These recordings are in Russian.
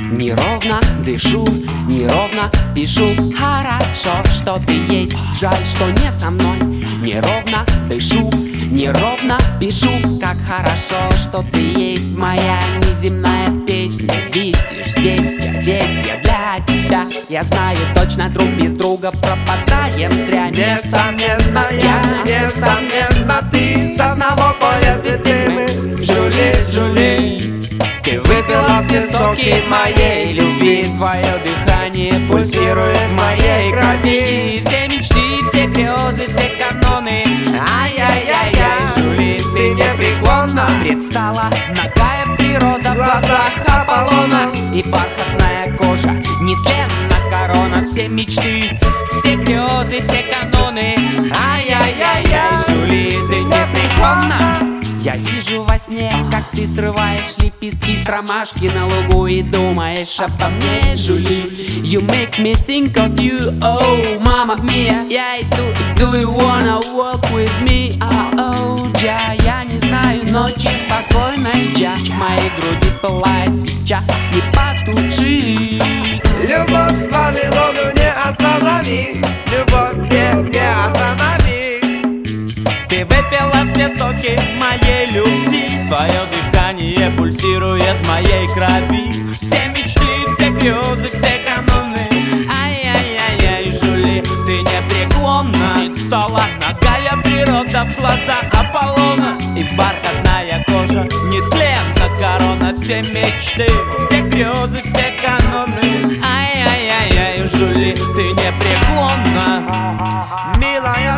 Неровно дышу, неровно пишу. Хорошо, что ты есть, жаль, что не со мной. Неровно дышу, неровно пишу. Как хорошо, что ты есть, моя неземная песня. Видишь, здесь я для тебя. Я знаю точно, друг без друга пропадаем зря. Несомненно я, несомненно ты. С одного поля цветы мы, жули, жули. Ты выпила все соки моей любви. Твое дыхание пульсирует в моей крови. И все мечты, все грезы, все каноны. Ай-яй-яй-яй, жули, ты непреклонна. Предстала нагая природа в глазах Аполлона. И бархатная кожа, нетленна корона. Все мечты, все грезы, все каноны. Ай-яй-яй-яй, жули, ты непреклонна. Я вижу во сне, как ты срываешь лепестки с ромашки на лугу и думаешь обо мне, жули. You make me think of you, oh, мама мия. Я иду, do you wanna walk with me? Oh, я не знаю ночи спокойной, джа. В моей груди пылает свеча, не потуши. Любовь к Вавилону не остановить, любовь не остановить. Ты выпила все соки моей любви. Твое дыхание пульсирует в моей крови. Все мечты, все грезы, все каноны. Ай-яй-яй-яй, жули, ты непреклонна. Предстала нагая природа в глазах Аполлона. И бархатная кожа, нетленна корона. Все мечты, все грезы, все каноны. Ай-яй-яй-яй, жули, ты непреклонна. Милая,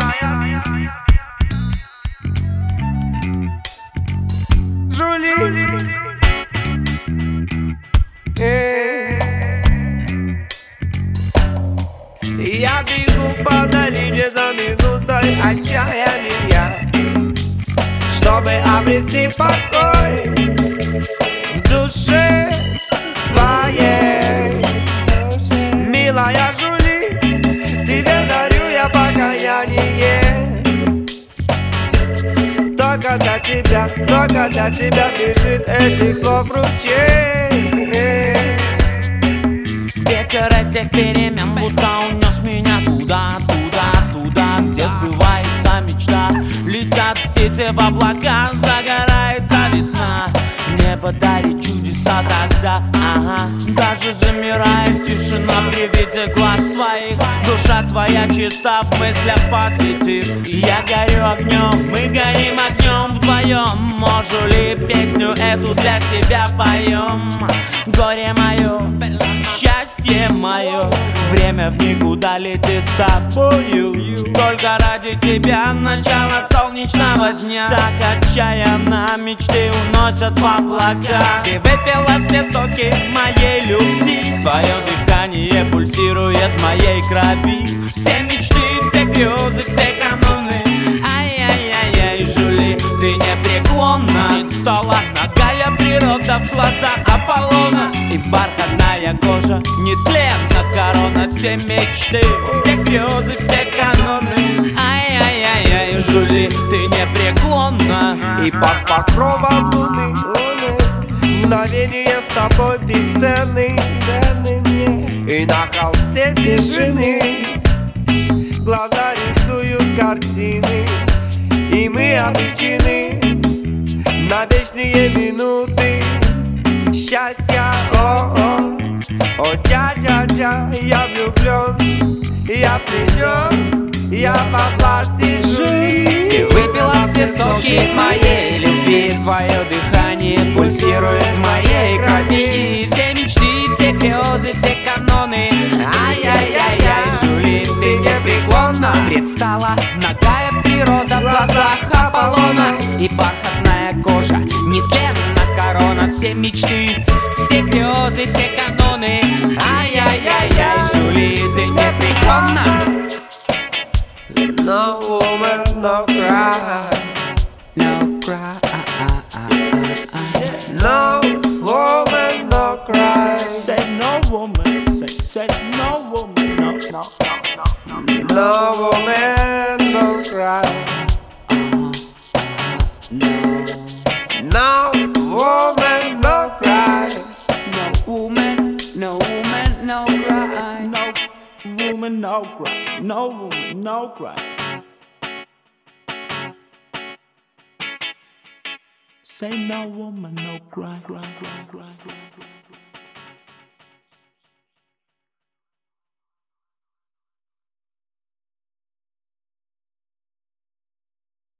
жули. Я бегу по долине за минутой отчаяния, чтобы обрести покой в душе своей. Милая жули, тебе дарю я покаяние. Только для тебя бежит этих слов ручей. Ветер этих перемен будто унес меня туда, где сбывается мечта. Летят птицы в облака, загорается весна. Небо дарит чудеса тогда, ага. Даже замирает тишина при виде глаз твоих. Душа твоя чиста в мыслях посвятив. И я горю огнем, мы горим огнем вдвоем. Можу ли песню эту для тебя поем? Горе мое, счастье мое, время в никуда летит с тобою. Только ради тебя начало солнечного дня. Так отчаянно мечты уносят в облака. Ты выпила все соки моей любви. Твое дыхание пульсирует в моей крови. Все мечты, все грезы, все каноны. Ай-яй-яй-яй, жули, ты непреклонна. Предстала нагая природа в глазах Аполлона. И бархатная кожа, нетленна корона. Все мечты, все грезы, все каноны. Ай-яй-яй-яй, жули, ты непреклонна. И под покровом луны, мгновение с тобой бесценны мне. И на холсте тишины глаза рисуют картины. И мы обречены на вечные минуты счастья. О, дядя, я влюблен, я пленен, я во власти жули. Ты выпила все соки моей любви. Твое дыхание пульсирует в моей крови. И все мечты, все грезы, все каноны. Ай-яй-яй-яй, жули, ты непреклонна. Предстала нагая природа в глазах Аполлона. И бархатная кожа, нетленна корона. Все мечты, все грезы, все каноны. Ай-яй-яй-яй, жули, ты непреклонна. No woman, no cry. No cry. No woman, no cry. Said no woman. Said no woman. No. No woman, no cry. No. No woman, no cry. No woman. cry, no woman, no cry. Say no woman, no cry, cry, cry, cry, cry, cry.